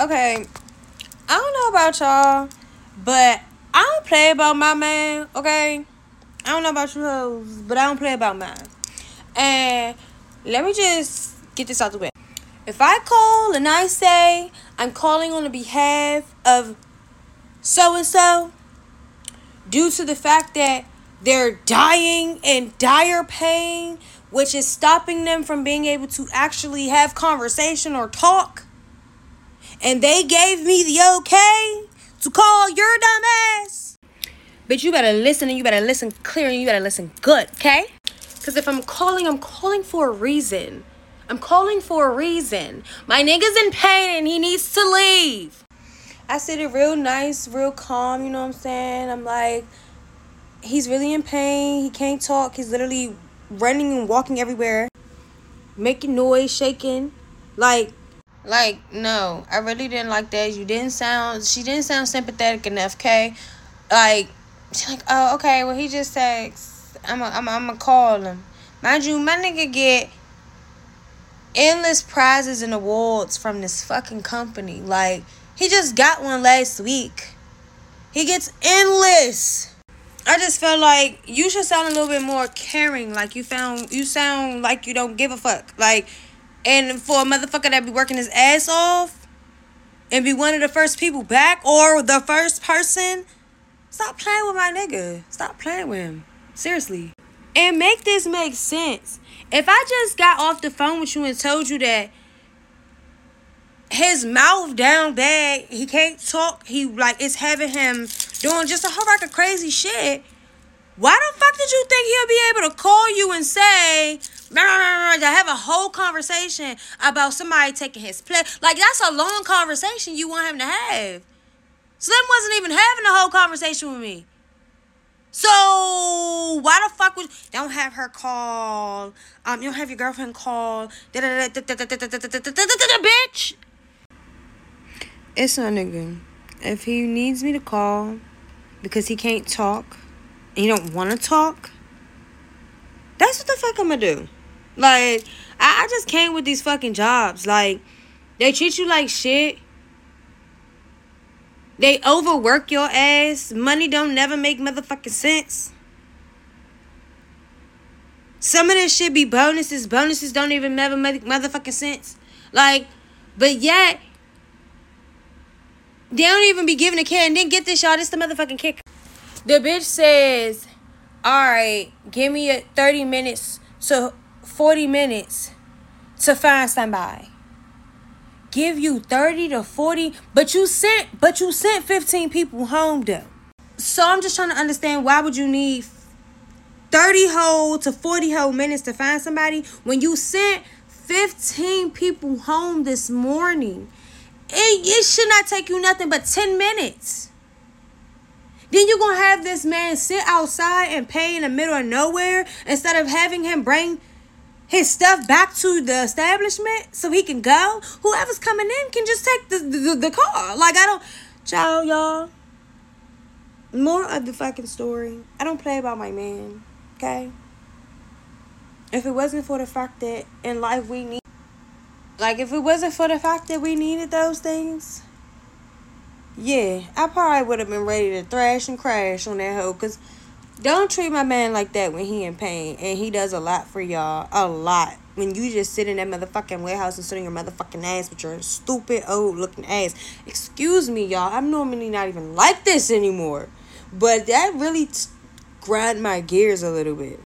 Okay, I don't know about y'all, but I don't play about my man, okay? I don't know about you hoes, but I don't play about mine. And let me just get this out the way. If I call and I say I'm calling on the behalf of so-and-so due to the fact that they're dying in dire pain, which is stopping them from being able to actually have conversation or talk, and they gave me the okay to call your dumb ass, bitch, you better listen, and you better listen clear, and you better listen good, okay? Because if I'm calling for a reason. I'm calling for a reason. My nigga's in pain and he needs to leave. I said it real nice, real calm, you know what I'm saying? I'm like, he's really in pain. He can't talk. He's literally running and walking everywhere, making noise, shaking. Like, no, I really didn't like that. She didn't sound sympathetic enough, okay? Like, she's like, oh, okay, well, he just texts. I'm gonna call him. Mind you, my nigga get endless prizes and awards from this fucking company. Like, he just got one last week. He gets endless. I just felt like you should sound a little bit more caring. Like, you sound like you don't give a fuck. Like, and for a motherfucker that be working his ass off and be one of the first people back or the first person, stop playing with my nigga. Stop playing with him. Seriously. And make this make sense. If I just got off the phone with you and told you that his mouth down bad, he can't talk, he like it's having him doing just a whole rack of crazy shit, why the fuck did you think he'll be able to call you and say, to have a whole conversation about somebody taking his place? Like, that's a long conversation you want him to have. Slim wasn't even having a whole conversation with me. So why the fuck would don't have her call? You don't have your girlfriend call. Bitch. It's my nigga. If he needs me to call because he can't talk and he don't want to talk, that's what the fuck I'm gonna do. Like, I just came with these fucking jobs. Like, they treat you like shit. They overwork your ass. Money don't never make motherfucking sense. Some of this shit be bonuses. Bonuses don't even never make motherfucking sense. Like, but yet, they don't even be giving a care. And then get this, y'all. This the motherfucking kick. The bitch says, alright, give me 30 minutes to 40 minutes to find somebody. Give you 30 to 40, but you sent 15 people home though. So I'm just trying to understand, why would you need 30 whole to 40 whole minutes to find somebody when you sent 15 people home this morning? It should not take you nothing but 10 minutes. Then you're going to have this man sit outside and pay in the middle of nowhere instead of having him bring his stuff back to the establishment so he can go. Whoever's coming in can just take the car. Like, I don't... Y'all. More of the fucking story. I don't play about my man. Okay? If it wasn't for the fact that in life we need... Like, if it wasn't for the fact that we needed those things... Yeah, I probably would have been ready to thrash and crash on that hoe. Because don't treat my man like that when he in pain. And he does a lot for y'all. A lot. When you just sit in that motherfucking warehouse and sit on your motherfucking ass with your stupid old looking ass. Excuse me, y'all. I'm normally not even like this anymore. But that really grind my gears a little bit.